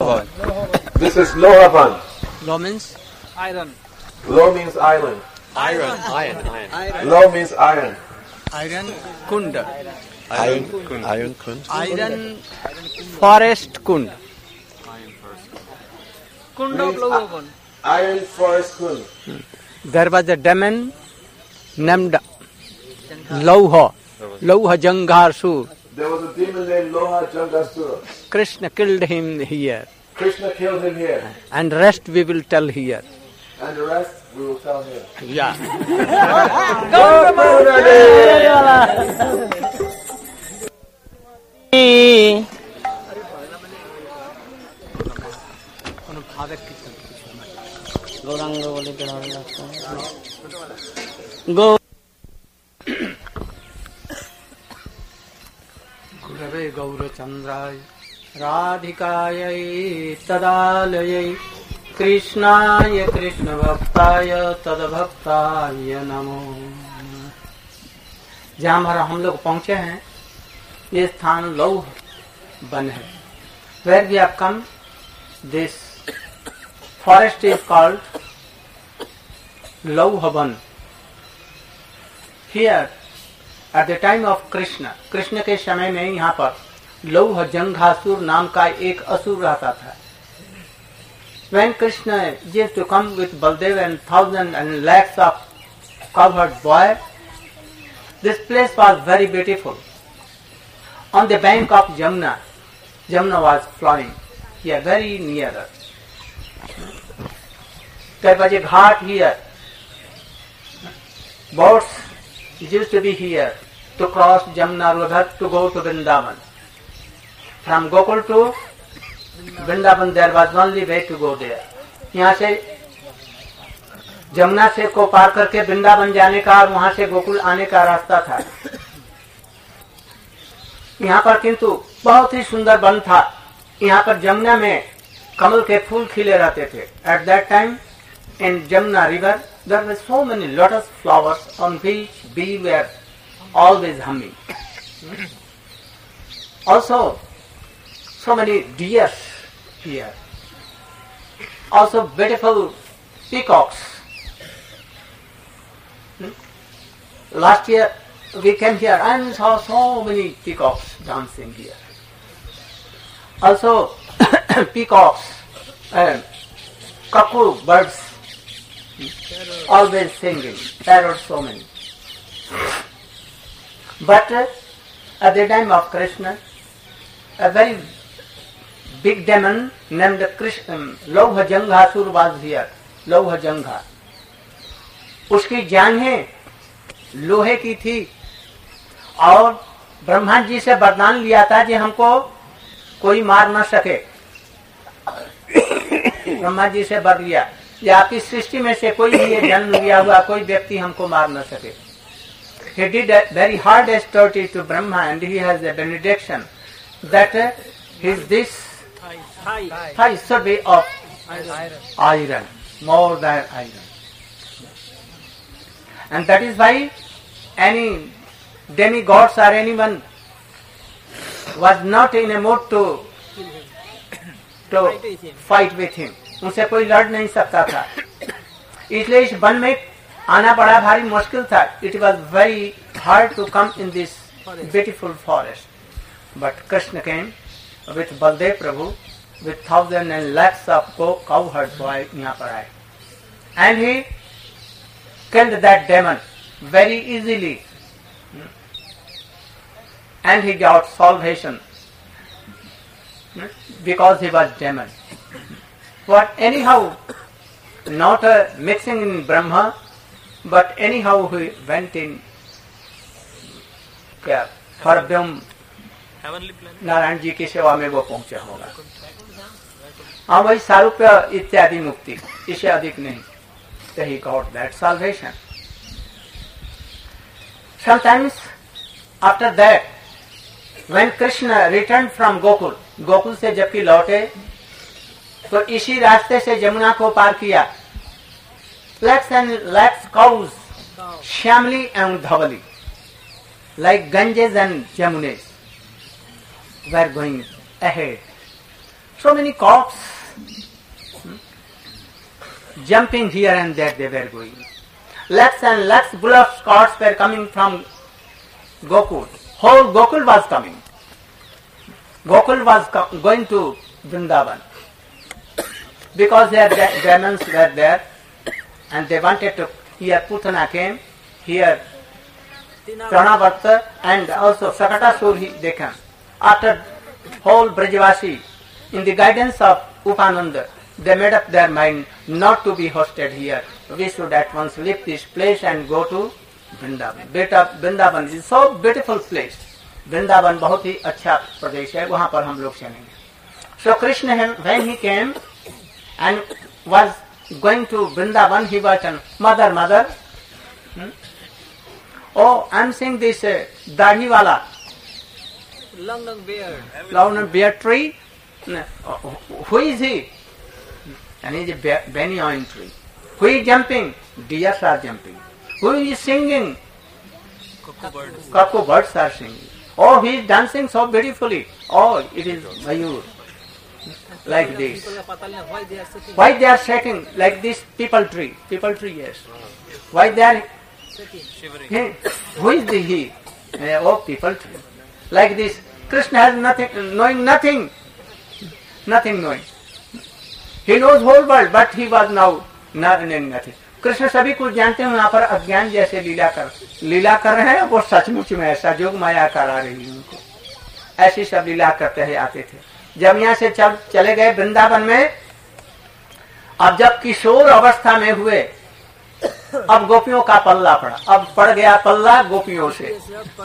This is Lohavan. Lo means Iron. Lo means island. Iron. Lo means iron. iron kund. Iron Kund. Iron forest kund. Kund of Lohavan. Iron forest kund. There was a demon named Lauha Janghasur. There was a demon named Loha Jangasura. Krishna killed him here, Krishna killed him here. and rest we will tell here. And the rest we will tell here. Yeah. Gaurang बोले तो लगता है गौ गुरवे गौरचंद्राय राधिकायै तदालयै कृष्णाय कृष्णभक्ताय तद्भक्ताय नमो। जहाँ हमारा हम लोग पहुँचे हैं ये स्थान लौह वन है। Where we have come, this forest is called Lauhavan. Here, at the time of Krishna, Krishna के समय में यहाँ पर लौह जंघासुर नाम का एक असुर रहता था। When Krishna used to come with Baldev and thousands and lakhs of covered boys, this place was very beautiful. On the bank of Jamuna, Jamuna was flowing here, very near us. There was a ghat here. Boats used to be here to cross Jamuna river to go to Vrindavan. From Gokul to Vrindavan there was only way to go there. यहाँ से जमुना से को पार करके वृंदावन जाने का और वहाँ से गोकुल आने का रास्ता था। यहाँ पर किंतु बहुत ही सुंदर वन था। यहाँ पर जमुना में कमल के फूल खिले रहते थे। At that time in Jamuna river there were so many lotus flowers on which bees were always humming. Also so many deers here. Also beautiful peacocks. Last year we came here and saw so many peacocks dancing here. Also peacocks, cuckoo birds always singing, parrots so many. But at the time of Krishna, a very big demon named Lauha Janghasur was here. Lauha Jangha. उसकी जांघें लोहे की थी और ब्रह्मा जी से वरदान लिया था कि हमको कोई मार न सके। ब्रह्मा जी से वर लिया या आपकी सृष्टि में से कोई भी ये जन्म लिया हुआ कोई व्यक्ति हमको मार न सके। He did a very hard austerity to Brahma and he has a benediction that his this thigh should be of iron, more than iron. And that is why any demigods or anyone was not in a mood to fight with him. उनसे कोई लड़ नहीं सकता था। इसलिए इस one में आना बड़ा भारी मुश्किल था। It was very hard to come in this beautiful forest. But Krishna came with Baldev Prabhu with thousands and lakhs of cowherd boys यहाँ पर आए. And he killed that demon very easily. And he got salvation because he was demon. But anyhow, not mixing in Brahma, but anyhow he went in for Brahma. Narayan ji की सेवा में वो पहुंचा होगा। हाँ वही सारूप्य इत्यादि मुक्ति, इससे अधिक नहीं। So he got that salvation. Sometimes after that, when Krishna returned from Gokul, Gokul से जबकि लौटे तो इसी रास्ते से जमुना को पार किया। Lakhs and lakhs cows, Shyamli and Dhavali, like Ganges and Jamunas, were going ahead. So many cops jumping here and there they were going. Lakhs and lakhs bullocks carts were coming from Gokul. Whole Gokul was coming. Gokul was going to Vrindavan. Because their demons were there and they wanted to, here Putana came, here Pranavarta and also Sakatasur they came. After whole Brajavasi, in the guidance of Upananda, they made up their mind not to be hosted here. We should at once leave this place and go to Vrindavan. Vrindavan is so beautiful place. Vrindavan बहुत ही अच्छा प्रदेश है, वहाँ पर हम लोग चलेंगे. So Krishna, when he came and was going to Vrindavan, he was telling, mother, oh, I am seeing this dahi wala, long beard tree. Who is he? And he is a banyan tree. Who is jumping? Deers are jumping. Who is singing? Cuckoo birds are singing. Oh, he is dancing so beautifully. Oh, it is Mayur. Like this. Why they are shaking like this people tree? People tree, yes. Why they are shaking? Who is the he? Oh, people tree. Like this. Krishna has nothing knowing. He knows whole world, but he was now knowing nothing. Krishna सभी कुछ जानते हैं, यहाँ पर अज्ञान जैसे लीला कर रहे हैं. वो सचमुच में ऐसा जोग माया करा रही है उनको. ऐसी सब लीला करते हैं आते थे. जब यहाँ से चले गए वृंदावन में, अब जब किशोर अवस्था में हुए, अब गोपियों का पल्ला पड़ा. अब पड़ गया पल्ला गोपियों से.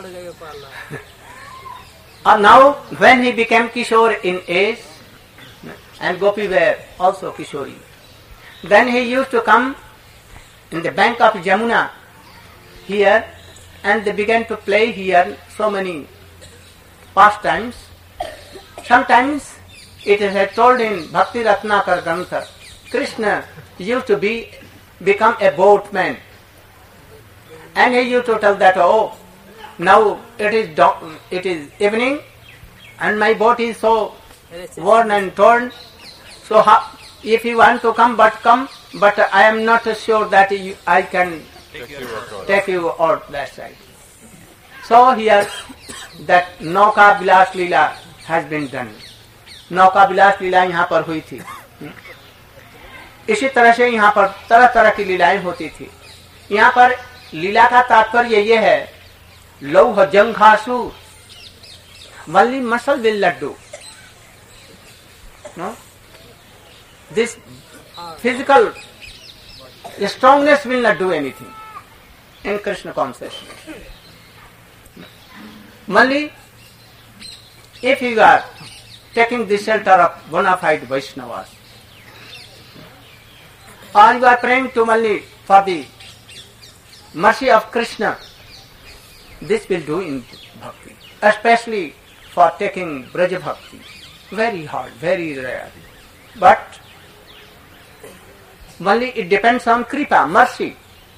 And now when he became Kishore in age, and Gopi were also Kishori, then he used to come in the bank of Jamuna here, and they began to play here so many pastimes. Sometimes it is told in Bhakti Ratnakar Grantha, Krishna used to become a boatman, and he used to tell that, oh, now it is evening and my boat is so worn and torn, so if you want to come, but I am not sure that I can take you out that side. So here that Nauka Vilas Leela has been done. Nauka Vilas Leela यहाँ पर हुई थी. इसी तरह से यहाँ पर तरह तरह की लीलाएं होती थी. यहाँ पर लीला का तात्पर्य ये है, लौह जंघासुर, only muscle will not do. No? This physical strongness will not do anything in Krishna consciousness. Only if you are taking the shelter of bona fide Vaishnavas, or you are praying to only for the mercy of Krishna, this will do in bhakti, especially for taking Braja Bhakti. Very hard, very rare. But only it depends on Kripa, mercy.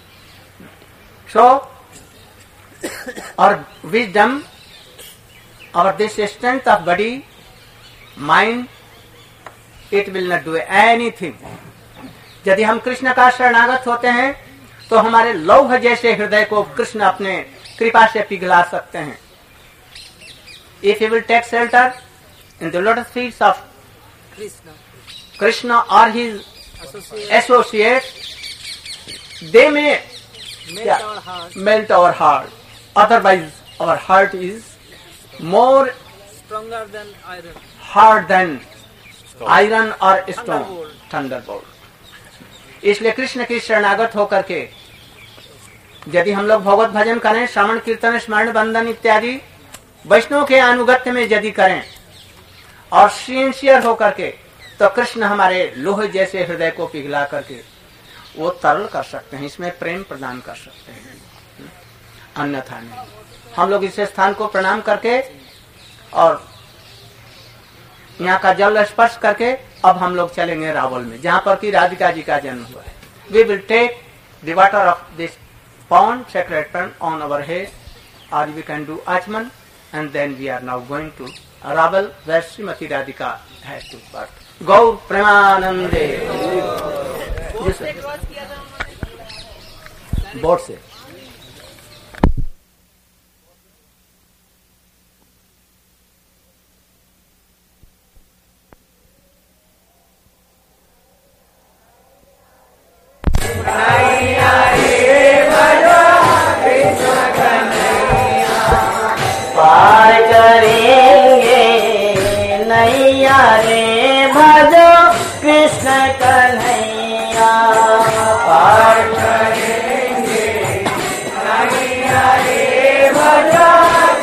So, our wisdom, our this strength of body, mind, it will not do anything. यदि हम कृष्ण का शरणागत होते हैं, तो हमारे लौह जैसे हृदय को कृष्ण अपने कृपा से पिघला सकते हैं. If you will take shelter in the lotus feet of Krishna or his associates, they may melt our heart. Otherwise, our heart is more stronger than iron. Hard than iron or stone, thunderbolt. इसलिए कृष्ण की शरणागत होकर के यदि हम लोग भगवत भजन करें, श्रवण कीर्तन स्मरण बंदन इत्यादि वैष्णव के अनुगत्य में यदि करें और सिंसियर होकर के, तो कृष्ण हमारे लोहे जैसे हृदय को पिघला करके वो तरल कर सकते हैं, इसमें प्रेम प्रदान कर सकते हैं, अन्यथा नहीं. हम लोग इस स्थान को प्रणाम करके और यहाँ का जल स्पर्श करके अब हम लोग चलेंगे रावल में, जहाँ पर कि राधिका जी का जन्म हुआ है. We will take the water of this pond, sacred pond on our head, or we can do achman and then we are now going to Raval, where Srimati Radhika has to birth. Gaur Premanande. Yes, sir. Board से पार करेंगे नैया रे भजो कृष्ण कन्हैया पार करेंगे नैया रे भजो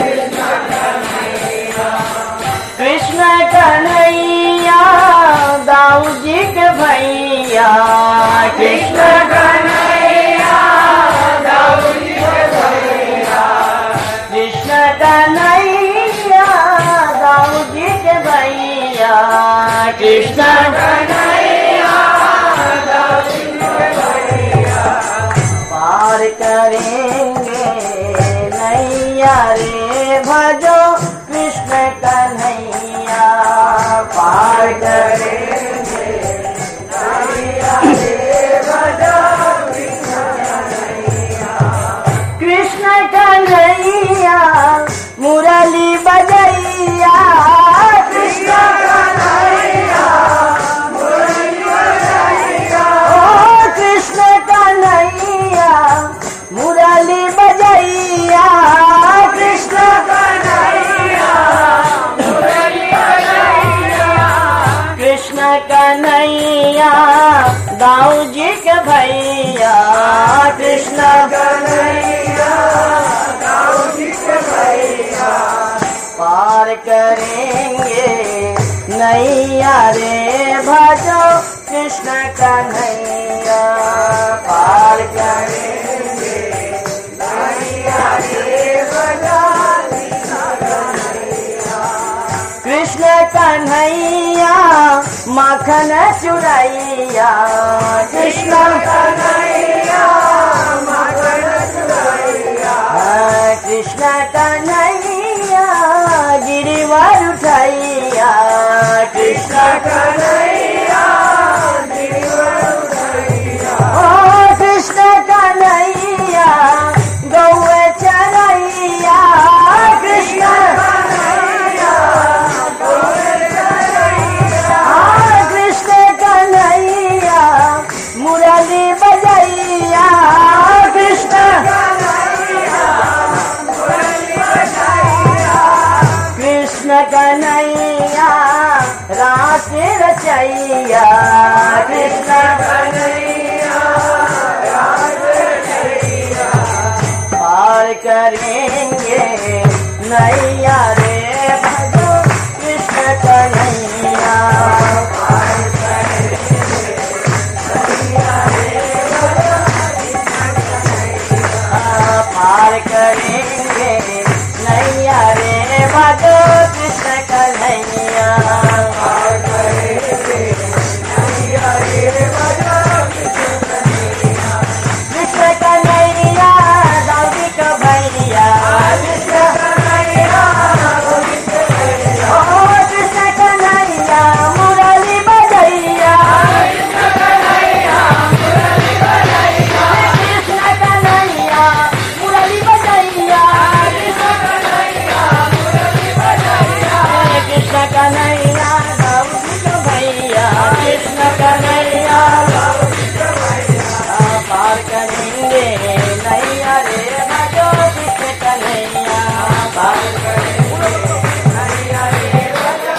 कृष्ण कन्हैया दाऊ जी के भैया कृष्ण कन्हैया दाऊ जी के भैया कृष्ण कन्हैया दाऊ जी के भैया कृष्ण कन्हैया दाऊ जी के भैया पार करेंगे नैया रे भजो कृष्ण कन्हैया पार करेंगे नैया रे भजो कृष्ण कन्हैया मुरली बजैया कृष्ण कन्हैया मुरली बजैया ओ कृष्ण कन्हैया मुरली बजैया कृष्ण कन्हैया मुरली बजैया कृष्ण कन्हैया दाऊ जी के भैया कृष्ण कन्हैया दाऊ जी के भैया पार करेंगे नैया रे भजो कृष्ण कन्हैया पार करेंगे नैया रे भजो कृष्ण कन्हैया माखन चुरैया कृष्ण कन्हैया माखन चुरैया कृष्ण कन्हैया गिरिवर उठैया कृष्ण कन्हैया गिरिवर उठैया ओ कृष्ण कन्हैया गौए चरैया कृष्ण कन्हैया गौए चरैया कृष्ण कन्हैया मुरली बजैया कृष्ण कन्हैया मुरली बजैया कृष्ण कन्हैया रास रचैया कृष्ण कन्हैया रास रचैया पार करेंगे नैया रे भजो कृष्ण कन्हैया पार करेंगे नैया रे भजो पार करेंगे नैया रे भजो कृष्ण कन्हैया पार करेंगे नैया रे भजो कृष्ण कन्हैया दाऊ जी का भैया कृष्ण कन्हैया ओ कृष्ण कन्हैया मुरली बजैया कृष्ण कन्हैया मुरली बजैया कृष्ण कन्हैया मुरली बजैया कृष्ण कन्हैया मुरली बजैया कृष्ण कन्हैया दाऊ जी का भैया कृष्ण कन्हैया दाऊ जी का भैया पार करेंगे नैया रे भजो कृष्ण कन्हैया पार करेंगे नैया रे भजो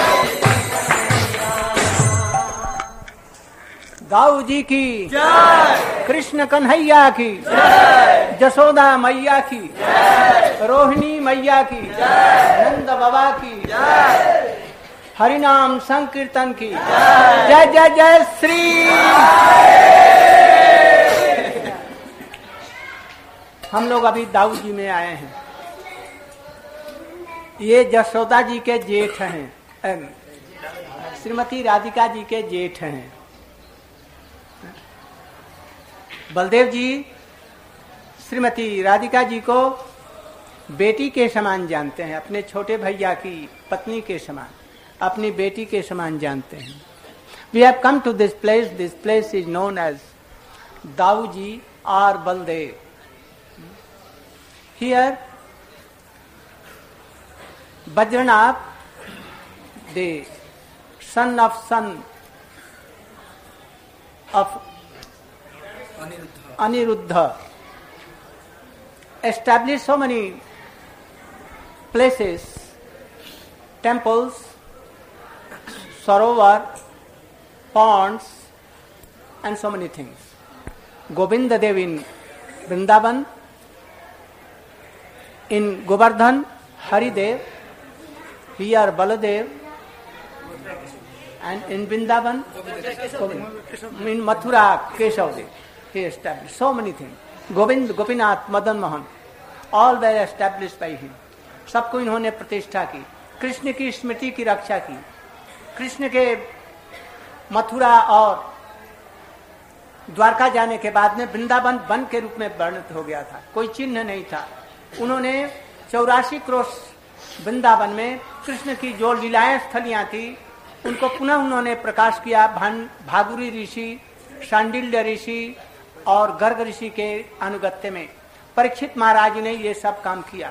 दाऊ जी की कृष्ण कन्हैया की जसोदा मैया की रोहिणी मैया की नंद बाबा की हरिनाम संकीर्तन की जय जय जय श्री। हम लोग अभी दाऊ जी में आए हैं। ये जसोदा जी के जेठ हैं, श्रीमती राधिका जी के जेठ हैं। बलदेव जी श्रीमती राधिका जी को बेटी के समान जानते हैं, अपने छोटे भैया की पत्नी के समान, अपनी बेटी के समान जानते हैं। We have come to this place is known as Dauji और Baldev. Here Bajranath, the son of Aniruddha, established so many places, temples, sarovar, ponds, and so many things. Govinda Dev in Vrindavan, in Govardhan, Haridev, here Baladev, and in Vrindavan, in Mathura, Keshavdev, he established so many things. Govind, Gopinath, Madan Mohan, all were established by him. सबको इन्होंने प्रतिष्ठा की, कृष्ण की स्मृति की रक्षा की। कृष्ण के मथुरा और द्वारका जाने के बाद में वृंदावन वन के रूप में वर्णित हो गया था, कोई चिन्ह नहीं था। उन्होंने 84 क्रोश वृंदावन में कृष्ण की जो लीलाएं स्थलियां थी उनको पुनः उन्होंने प्रकाश किया। भागुरी ऋषि, शांडिल्य ऋषि और गर्ग ऋषि के अनुगत्य में परीक्षित महाराज ने ये सब काम किया।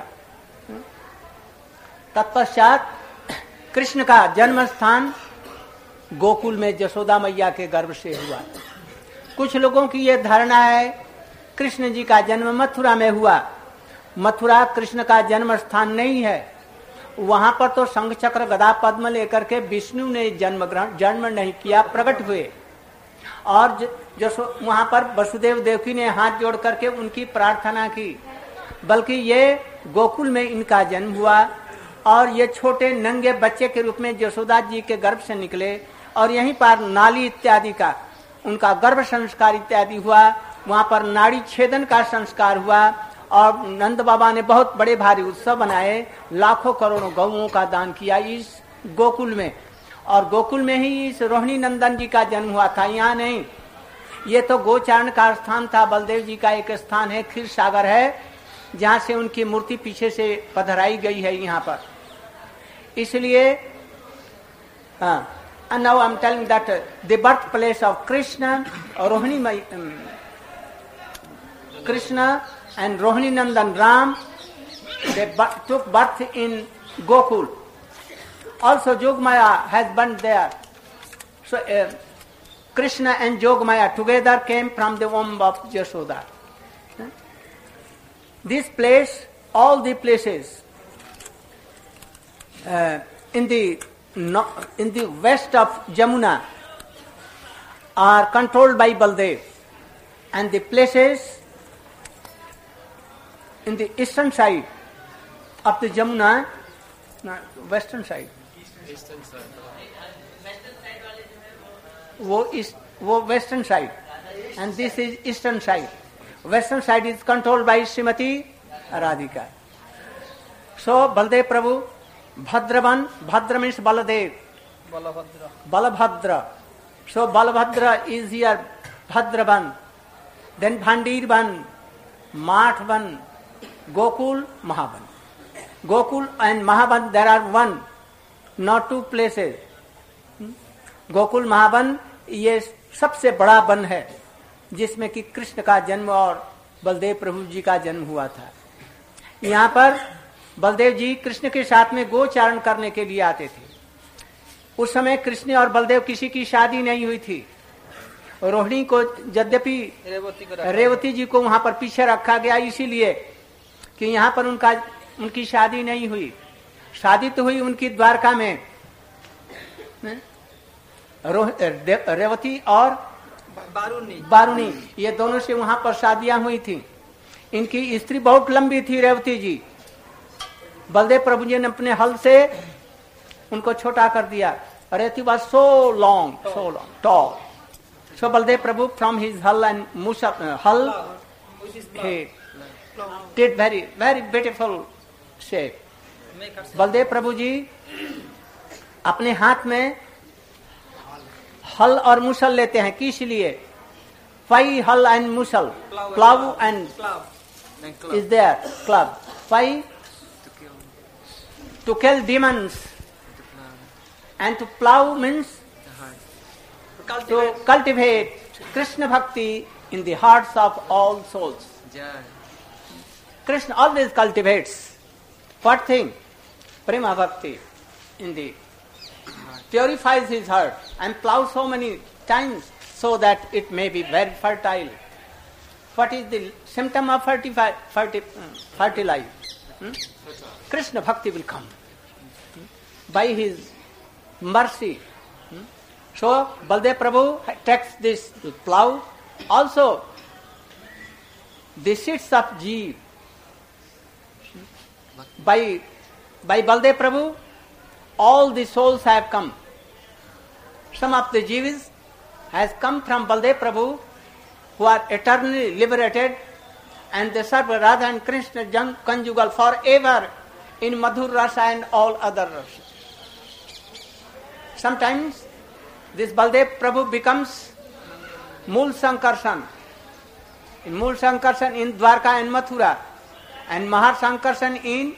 तत्पश्चात कृष्ण का जन्म स्थान गोकुल में जसोदा मैया के गर्भ से हुआ। कुछ लोगों की यह धारणा है कृष्ण जी का जन्म मथुरा में हुआ। मथुरा कृष्ण का जन्म स्थान नहीं है, वहां पर तो शंख चक्र गदा पद्म लेकर के विष्णु ने जन्म नहीं किया, प्रकट हुए। और वहां पर वसुदेव देवकी ने हाथ जोड़ करके उनकी प्रार्थना की, बल्कि ये गोकुल में इनका जन्म हुआ और ये छोटे नंगे बच्चे के रूप में यशोदा जी के गर्भ से निकले और यहीं पर नाली इत्यादि का उनका गर्भ संस्कार इत्यादि हुआ। वहां पर नाड़ी छेदन का संस्कार हुआ और नंद बाबा ने बहुत बड़े भारी उत्सव बनाए, लाखों करोड़ों गौओं का दान किया इस गोकुल में। और गोकुल में ही इस रोहिणी नंदन जी का जन्म हुआ था, यहाँ नहीं। ये तो गोचारण का स्थान था। बलदेव जी का एक स्थान है, क्षीर सागर है, जहाँ से उनकी मूर्ति पीछे से पधराई गई है यहाँ पर। इसलिए and now I'm telling that the birthplace of Krishna and Rohini Nandan Ram, they took birth in Gokul. Also Jogmaya has been there. So Krishna and Jogmaya together came from the womb of Yashoda. This place, all the places in the west of Jamuna are controlled by Baldev, and the places in the eastern side of the Jamuna, western side, वो western side, and this is eastern side. Western side is controlled by Srimati Radhika. So Baldev Prabhu, Bhadravan, Bhadra means Baladev, Balabhadra. So Balabhadra is here, Bhadravan, then Bhandirvan, Mathvan, Gokul, Mahavan. Gokul and Mahavan, there are one, not two places. Gokul Mahavan ये सबसे बड़ा one है जिसमें कि कृष्ण का जन्म और बलदेव प्रभु जी का जन्म हुआ था। यहाँ पर बलदेव जी कृष्ण के साथ में गोचारण करने के लिए आते थे। उस समय कृष्ण और बलदेव किसी की शादी नहीं हुई थी। रोहिणी को यद्यपि रेवती जी को वहां पर पीछे रखा गया इसीलिए कि यहाँ पर उनकी शादी नहीं हुई। शादी तो हुई उनकी द्वारका में, रेवती और बारूणी, ये दोनों से वहां पर शादियां हुई थी। इनकी स्त्री बहुत लंबी थी रेवती जी। बलदेव प्रभु जी ने अपने हल से उनको छोटा कर दिया। Revati was so long tall. So Baldev Prabhu from his hal and hal he did very beautiful shape. Baldev Prabhu ji अपने हाथ में हल और मुसल लेते हैं, किस लिए? Phi hal and musal, plough and is there, club, फाई to kill demons, and to plow means to cultivate Krishna Bhakti in the hearts of all souls. Krishna always cultivates what thing? Prema Bhakti in the purifies his heart and plows so many times so that it may be very fertile. What is the symptom of fertilize? Krishna Bhakti will come by his mercy. So Baldev Prabhu takes this to plow. Also, the seeds of Jeev by Baldev Prabhu, all the souls have come. Some of the Jeevis has come from Baldev Prabhu, who are eternally liberated, and they serve Radha and Krishna conjugal forever in Madhur Rasa and all other Rasa. Sometimes this Baldev Prabhu becomes Mool Sankarshan. In Mool Sankarshan in Dwarka and Mathura, and Mahar Sankarshan in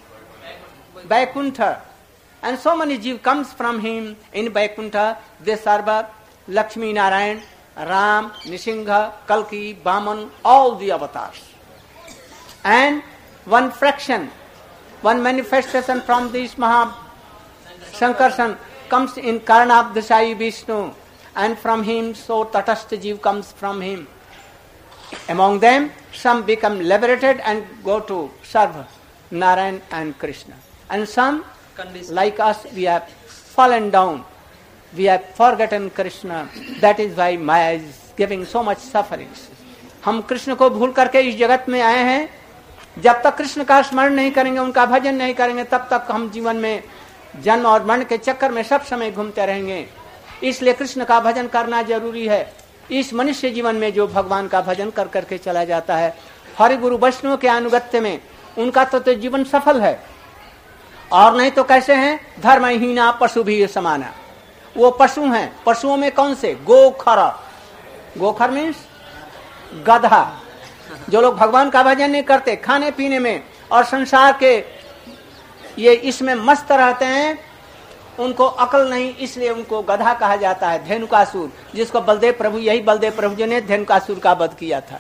Vaikuntha. And so many Jeev comes from him in Vaikuntha. They serve Lakshmi Narayan, Ram, Nisingha, Kalki, Vaman, all the avatars. And one fraction, one manifestation from this Maha Sankarshan comes in Karna Abdasai Vishnu, and from him so Tatastha Jeev comes from him. Among them, some become liberated and go to serve Narayan and Krishna. And some, like us, we have fallen down. We have forgotten Krishna. That is why Maya is giving so much sufferings. हम कृष्ण को भूल करके इस जगत में आए हैं. जब तक कृष्ण का स्मरण नहीं करेंगे, उनका भजन नहीं करेंगे, तब तक हम जीवन में जन्म और मरण के चक्कर में सब समय घूमते रहेंगे. इसलिए कृष्ण का भजन करना जरूरी है. इस मनुष्य जीवन में जो भगवान का भजन कर करके चला जाता है, हरि गुरु वैष्णव के अनुगत्य में, उनका तो जीवन सफल है. और नहीं तो कैसे हैं? धर्महीना पशु भी समाना. वो पशु हैं. पशुओं में कौन से? गोखर. गोखर मीन्स गधा. जो लोग भगवान का भजन नहीं करते, खाने पीने में और संसार के ये इसमें मस्त रहते हैं, उनको अकल नहीं, इसलिए उनको गधा कहा जाता है. धेनुकासुर, जिसको बलदेव प्रभु, यही बलदेव प्रभु जी ने धेनुकासुर का वध किया था.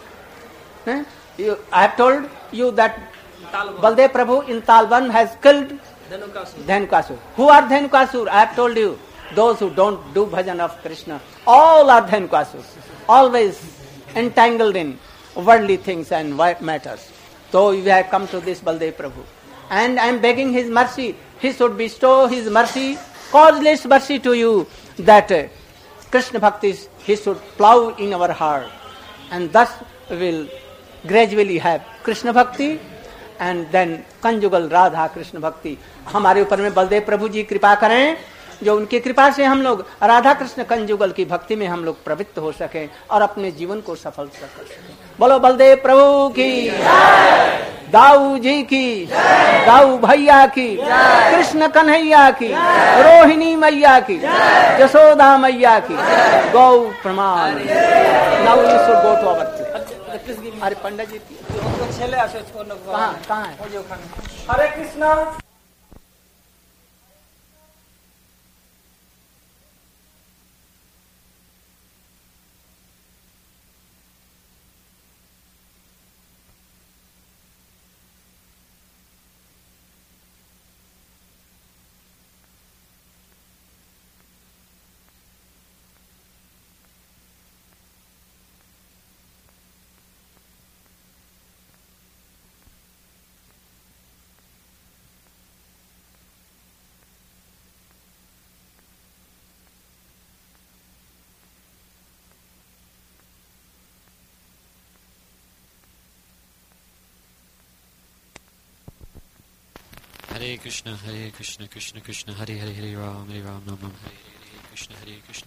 I have told you that Baldev Prabhu in Talban has killed Dhenukasur. Who are Dhenukasur? I have told you. Those who don't do bhajan of Krishna. All are Dhenukasur. Always entangled in worldly things and matters. So we have come to this Baldev Prabhu. And I am begging his mercy. He should bestow his mercy, causeless mercy to you, that Krishna Bhakti, he should plow in our heart. And thus we will gradually have Krishna Bhakti, and then conjugal Radha Krishna Bhakti. हमारे ऊपर में बलदेव प्रभु जी कृपा करें, जो उनकी कृपा से हम लोग राधा कृष्ण कंजुगल की भक्ति में हम लोग प्रवृत्त हो सकें और अपने जीवन को सफल कर सकें. बोलो बलदेव प्रभु की, दाऊ जी की, दाऊ भैया की, कृष्ण कन्हैया की, रोहिणी मैया की, यशोदा मैया की. गौ प्रमाण. Now you should go to our place. अरे पंडित जी कहाँ है? Hare Krishna. Hare Krishna, Krishna Krishna, Hare Hare, Hare Ram, Hare Ram, Hare Krishna, Hare Krishna.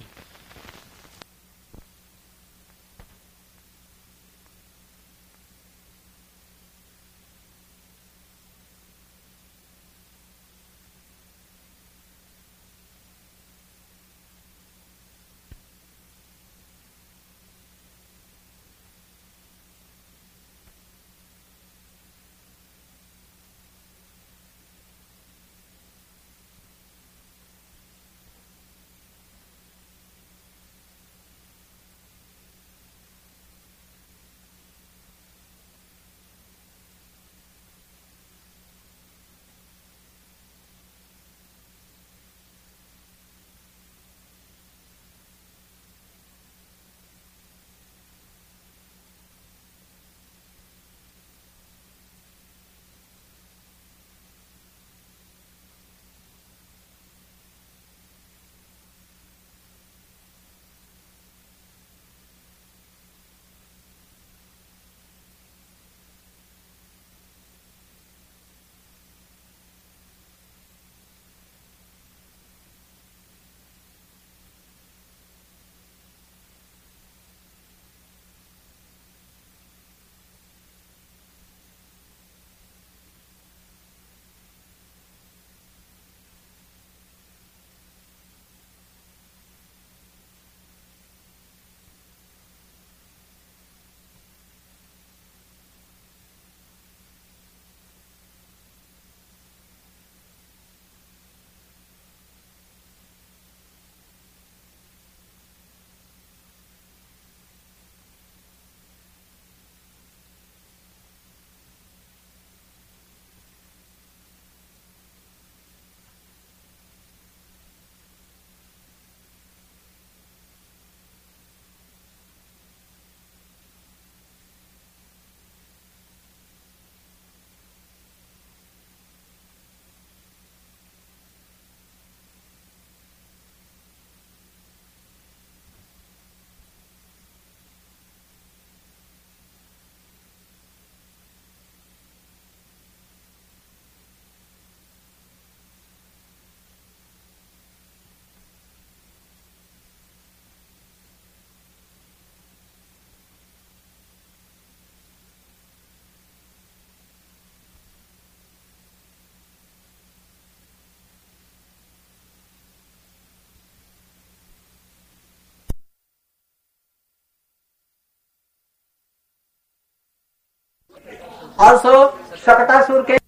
Also Shakatasur के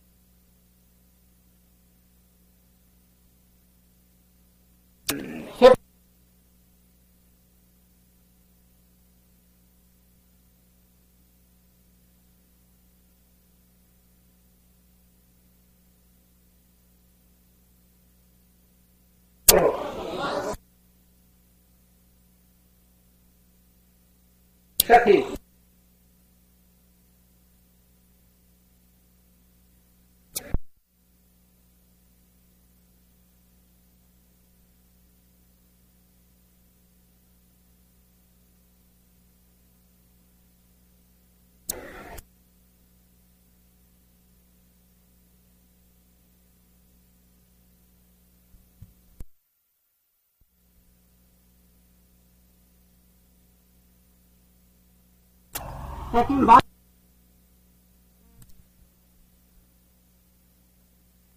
सखी लेकिन बात